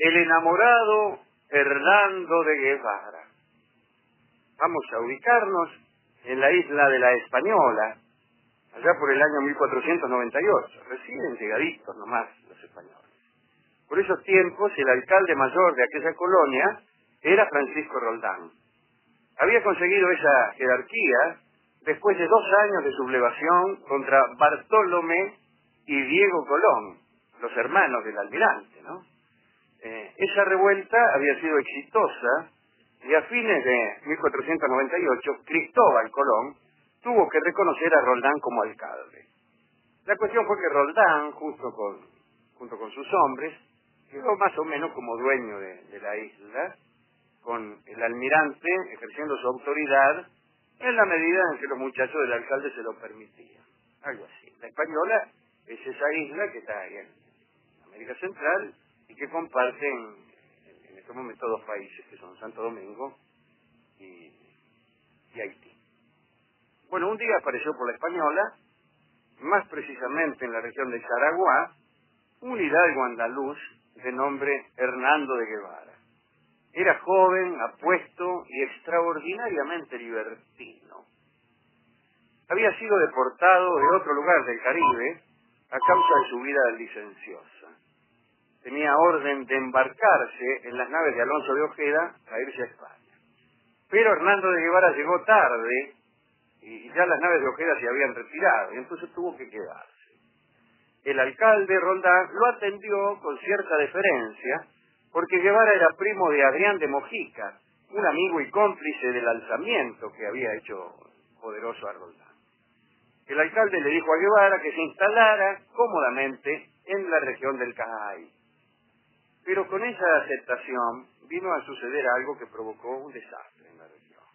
el enamorado Hernando de Guevara. Vamos a ubicarnos en la isla de la Española, allá por el año 1498, recién llegaditos nomás los españoles. Por esos tiempos, el alcalde mayor de aquella colonia era Francisco Roldán. Había conseguido esa jerarquía después de 2 años de sublevación contra Bartolomé y Diego Colón, los hermanos del almirante, ¿no? Esa revuelta había sido exitosa y a fines de 1498 Cristóbal Colón tuvo que reconocer a Roldán como alcalde. La cuestión fue que Roldán, junto con sus hombres, quedó más o menos como dueño de la isla, con el almirante ejerciendo su autoridad en la medida en que los muchachos del alcalde se lo permitían. Algo así. La Española es esa isla que está ahí en América Central y que comparten en este momento 2 países, que son Santo Domingo y Haití. Bueno, un día apareció por la Española, más precisamente en la región de Charagua, un hidalgo andaluz de nombre Hernando de Guevara. Era joven, apuesto y extraordinariamente libertino. Había sido deportado de otro lugar del Caribe a causa de su vida licenciosa. Tenía orden de embarcarse en las naves de Alonso de Ojeda a irse a España. Pero Hernando de Guevara llegó tarde y ya las naves de Ojeda se habían retirado y entonces tuvo que quedarse. El alcalde Roldán lo atendió con cierta deferencia porque Guevara era primo de Adrián de Mojica, un amigo y cómplice del alzamiento que había hecho poderoso a Roldán. El alcalde le dijo a Guevara que se instalara cómodamente en la región del Cajay. Pero con esa aceptación vino a suceder algo que provocó un desastre en la región.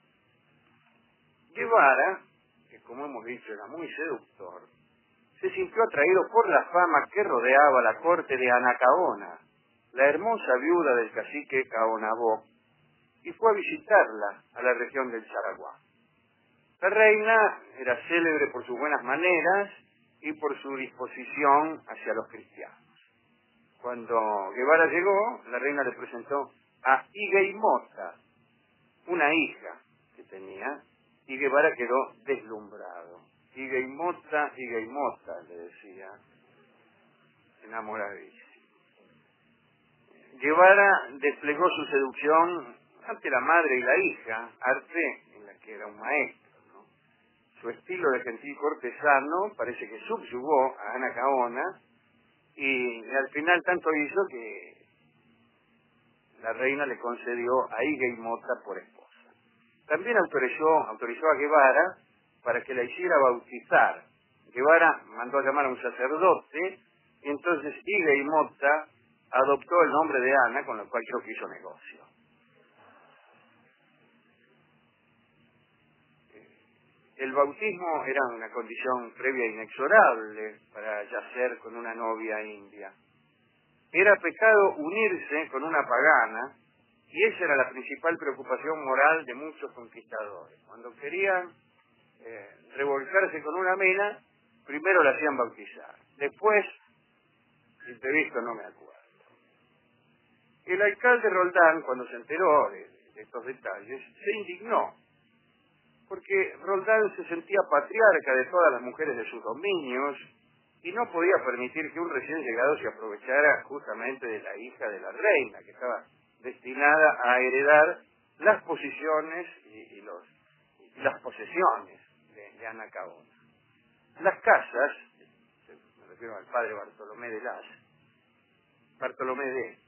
Guevara, que como hemos dicho era muy seductor, se sintió atraído por la fama que rodeaba la corte de Anacaona, la hermosa viuda del cacique Caonabó, y fue a visitarla a la región del Charagua. La reina era célebre por sus buenas maneras y por su disposición hacia los cristianos. Cuando Guevara llegó, la reina le presentó a Higueymota, una hija que tenía, y Guevara quedó deslumbrado. Higueymota, Higueymota, le decía, enamoradísimo. Guevara desplegó su seducción ante la madre y la hija, arte en la que era un maestro, ¿no? Su estilo de gentil cortesano parece que subyugó a Anacaona y al final tanto hizo que la reina le concedió a Higueymota por esposa. También autorizó a Guevara para que la hiciera bautizar. Guevara mandó a llamar a un sacerdote y entonces Higueymota adoptó el nombre de Ana, con lo cual creo que hizo negocio. El bautismo era una condición previa e inexorable para yacer con una novia india. Era pecado unirse con una pagana y esa era la principal preocupación moral de muchos conquistadores. Cuando querían revolcarse con una mena, primero la hacían bautizar. Después, si te he visto, no me acuerdo. El alcalde Roldán, cuando se enteró de estos detalles, se indignó, porque Roldán se sentía patriarca de todas las mujeres de sus dominios y no podía permitir que un recién llegado se aprovechara justamente de la hija de la reina, que estaba destinada a heredar las posiciones y las posesiones de Anacaona. Las casas, me refiero al padre Bartolomé de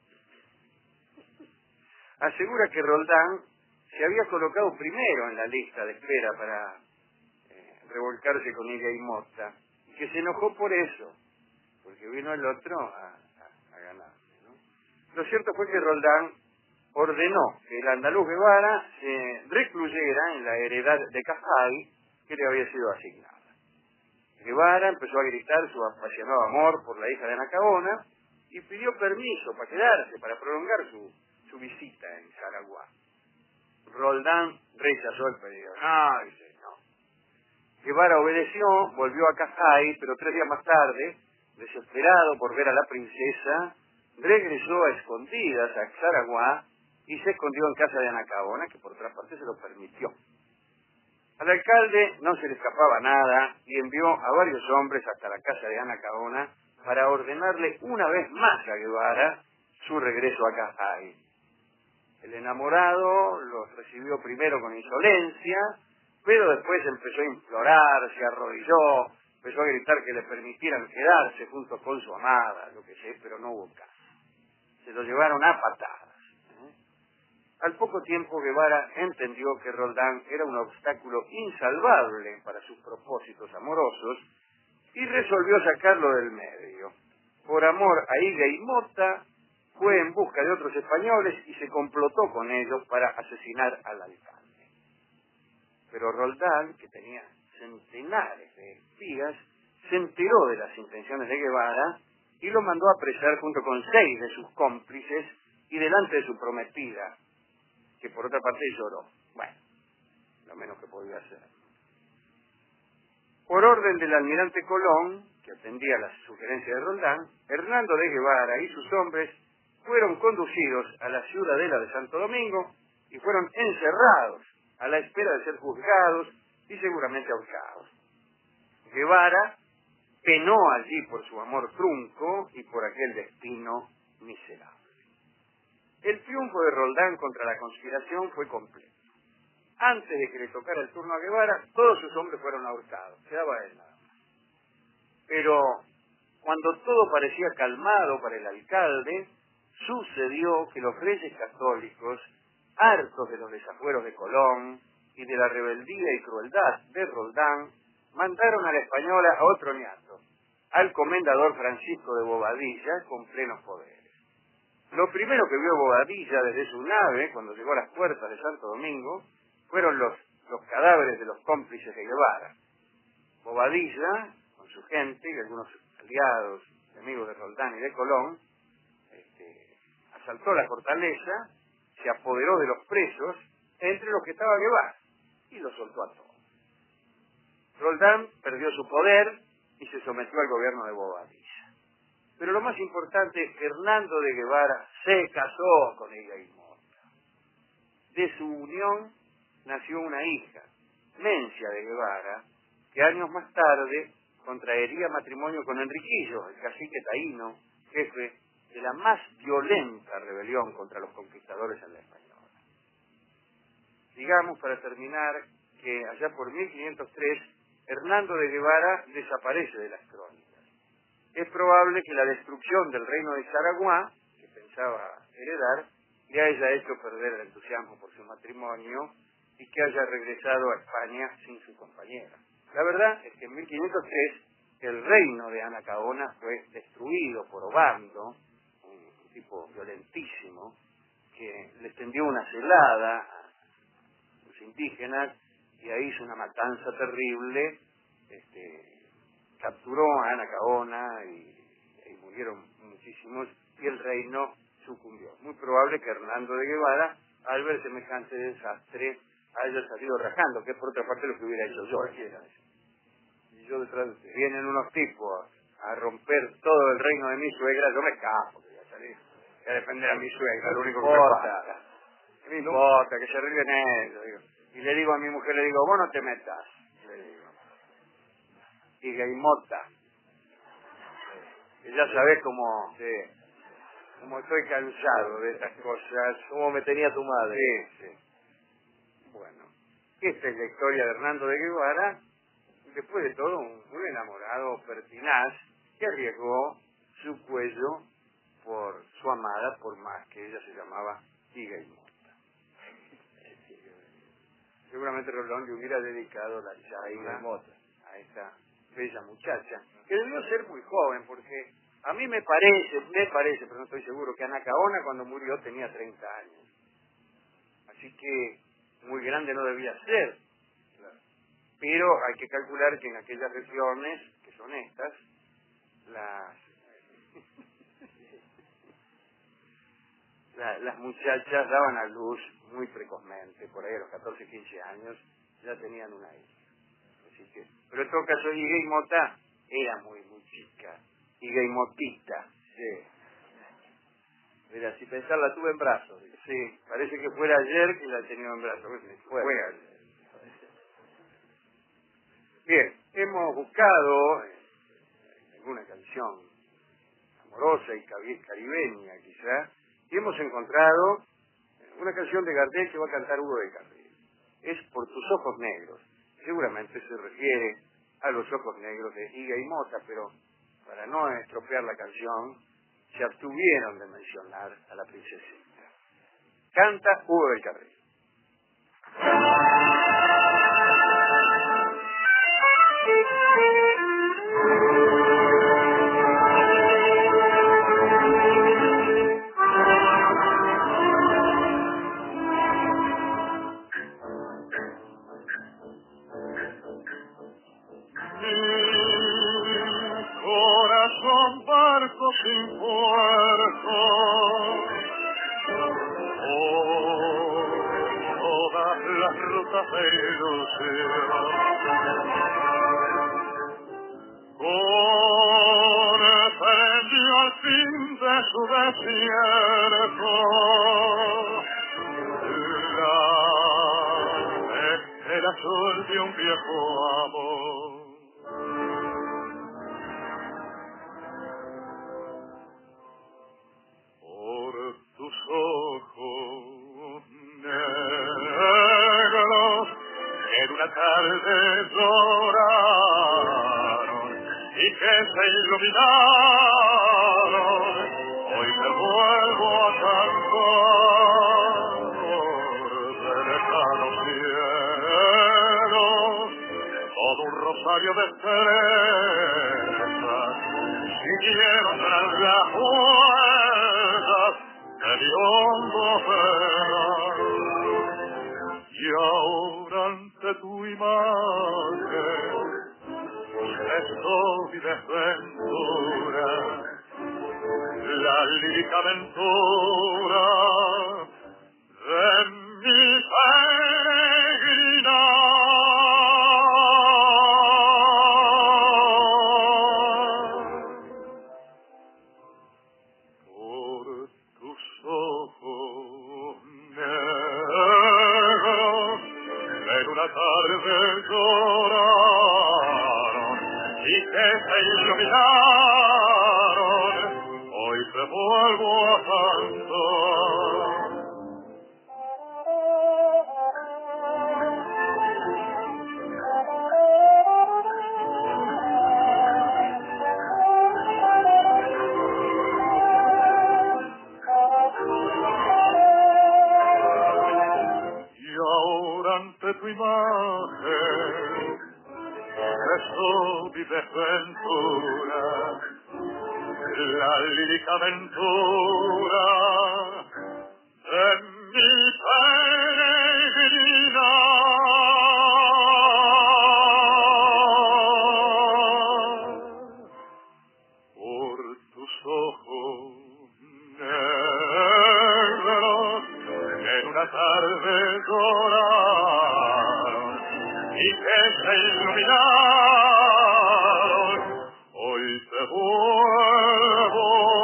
asegura que Roldán se había colocado primero en la lista de espera para revolcarse con Higueymota, y que se enojó por eso, porque vino el otro a ganarse, ¿no? Lo cierto fue que Roldán ordenó que el andaluz Guevara se recluyera en la heredad de Cajay que le había sido asignada. Guevara empezó a gritar su apasionado amor por la hija de Anacaona y pidió permiso para quedarse, para prolongar su visita en Charagua. Roldán rechazó el pedido. No, dice, no. Guevara obedeció, volvió a Cajay, pero 3 días más tarde, desesperado por ver a la princesa, regresó a escondidas a Xaraguá y se escondió en casa de Anacaona, que por otra parte se lo permitió. Al alcalde no se le escapaba nada y envió a varios hombres hasta la casa de Anacaona para ordenarle una vez más a Guevara su regreso a Cajay. El enamorado los recibió primero con insolencia, pero después empezó a implorar, se arrodilló, empezó a gritar que le permitieran quedarse junto con su amada, lo que sé, pero no hubo caso. Se lo llevaron a patadas. Al poco tiempo Guevara entendió que Roldán era un obstáculo insalvable para sus propósitos amorosos y resolvió sacarlo del medio. Por amor a Higa y Mota, fue en busca de otros españoles y se complotó con ellos para asesinar al alcalde. Pero Roldán, que tenía centenares de espías, se enteró de las intenciones de Guevara y lo mandó a apresar junto con 6 de sus cómplices y delante de su prometida, que por otra parte lloró. Bueno, lo menos que podía hacer. Por orden del almirante Colón, que atendía las sugerencias de Roldán, Hernando de Guevara y sus hombres fueron conducidos a la ciudadela de Santo Domingo y fueron encerrados a la espera de ser juzgados y seguramente ahorcados. Guevara penó allí por su amor trunco y por aquel destino miserable. El triunfo de Roldán contra la conspiración fue completo. Antes de que le tocara el turno a Guevara, todos sus hombres fueron ahorcados, quedaba él nada más. Pero cuando todo parecía calmado para el alcalde, sucedió que los reyes católicos, hartos de los desafueros de Colón y de la rebeldía y crueldad de Roldán, mandaron a la española a otro niato, al comendador Francisco de Bobadilla, con plenos poderes. Lo primero que vio Bobadilla desde su nave, cuando llegó a las puertas de Santo Domingo, fueron los cadáveres de los cómplices de Guevara. Bobadilla, con su gente y algunos aliados, amigos de Roldán y de Colón, asaltó la fortaleza, se apoderó de los presos, entre los que estaba Guevara, y los soltó a todos. Roldán perdió su poder y se sometió al gobierno de Bobadilla. Pero lo más importante es que Hernando de Guevara se casó con Higa y Mota. De su unión nació una hija, Mencia de Guevara, que años más tarde contraería matrimonio con Enriquillo, el cacique taíno, jefe de la más violenta rebelión contra los conquistadores en la Española. Digamos, para terminar, que allá por 1503, Hernando de Guevara desaparece de las crónicas. Es probable que la destrucción del reino de Xaraguá, que pensaba heredar, le haya hecho perder el entusiasmo por su matrimonio y que haya regresado a España sin su compañera. La verdad es que en 1503 el reino de Anacaona fue destruido por Obando, un tipo violentísimo, que le tendió una celada a los indígenas y ahí hizo una matanza terrible, capturó a Anacaona y murieron muchísimos y el reino sucumbió. Muy probable que Hernando de Guevara, al ver semejante desastre, haya salido rajando, que es por otra parte lo que hubiera hecho yo. Y yo detrás de usted. Vienen unos tipos a romper todo el reino de mi suegra, yo me escapo, que voy a salir a defender a mi suegra, lo único que me falta. No me importa, que se arreglen ellos, digo. Y le digo a mi mujer, le digo, vos no te metas, le digo. Higa y Mota. Y ya sabés cómo, cómo estoy cansado de estas cosas. ¿Cómo me tenía tu madre? Sí, sí. Bueno, esta es la historia de Hernando de Guevara, después de todo un enamorado pertinaz que arriesgó su cuello por su amada, por más que ella se llamaba Higa y Mota. Seguramente Rolón le hubiera dedicado la chaima a esta bella muchacha, que debió ser muy joven, porque a mí me parece, pero no estoy seguro, que Anacaona cuando murió tenía 30 años. Así que muy grande no debía ser. Pero hay que calcular que en aquellas regiones, que son estas, las muchachas daban a luz muy precozmente, por ahí a los 14, 15 años ya tenían una hija. Así que, pero en todo caso, Higa y Mota era muy chica, Higa y Motita, sí. Mira, si pensar la tuve en brazos. Sí, parece que fuera ayer que la tenía en brazos. Fue ayer. Bien, hemos buscado alguna canción amorosa y caribeña quizá, y hemos encontrado una canción de Gardel que va a cantar Hugo del Carril. Es Por tus ojos negros. Seguramente se refiere a los ojos negros de Higa y Mota, pero para no estropear la canción, se abstuvieron de mencionar a la princesita. Canta Hugo del Carril. Corazón barco sin puerto, todas las rutas de ilusión, prendió al fin de su desierto, el azul de un viejo amor. Tus ojos negros en una tarde lloraron y que se iluminaron, hoy te vuelvo a cantar de lejanos cielos, todo un rosario de estrellas siguieron tras las huellas de mi hondo penar, y ahora ante tu imagen estoy desventura, la lírica aventura de mi peregrinar. Por tus ojos negros en una tarde lloraron y que se iluminaron, hoy te vuelvo a cantar. Y ahora ante tu imagen rezo mi desventura, la lírica aventura de mi peregrinar. Por tus ojos negros en una tarde lloraron y que se iluminaron, hoy te vuelvo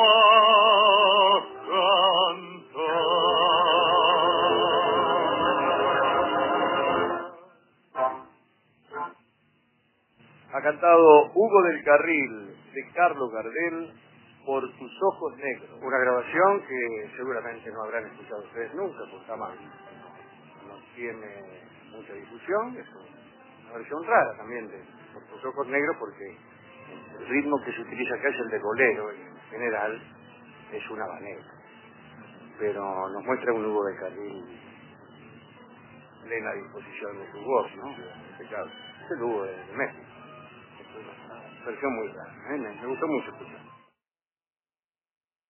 a cantar. Ha cantado Hugo del Carril, de Carlos Gardel, Por tus ojos negros. Una grabación que seguramente no habrán escuchado ustedes nunca, porque jamás no tiene mucha difusión. Es una versión rara también de Por tus ojos negros, porque el ritmo que se utiliza acá es el de bolero, y en general es un habanero. Pero nos muestra un Hugo del Carril plena disposición de su voz, ¿no? En este caso, es el Hugo de México. Es una versión muy rara, me gustó mucho escuchar.